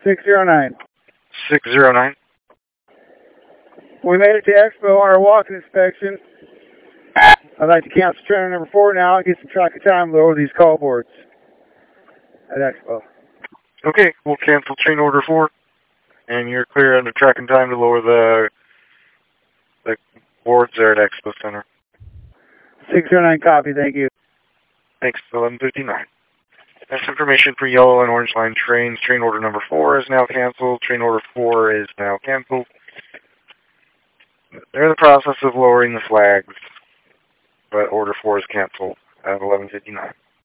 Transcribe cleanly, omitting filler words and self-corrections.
609. 609. We made it to Expo on our walking inspection. I'd like to cancel trainer number 4 now and get some track of time to lower these call boards at Expo. Okay, we'll cancel train order 4, and you're clear under track and time to lower the boards there at Expo Center. 609 copy, thank you. Thanks, 11:59. That's information for yellow and orange line trains. Train order number 4 is now canceled. Train order 4 is now canceled. They're in the process of lowering the flags, but order 4 is canceled at 11:59.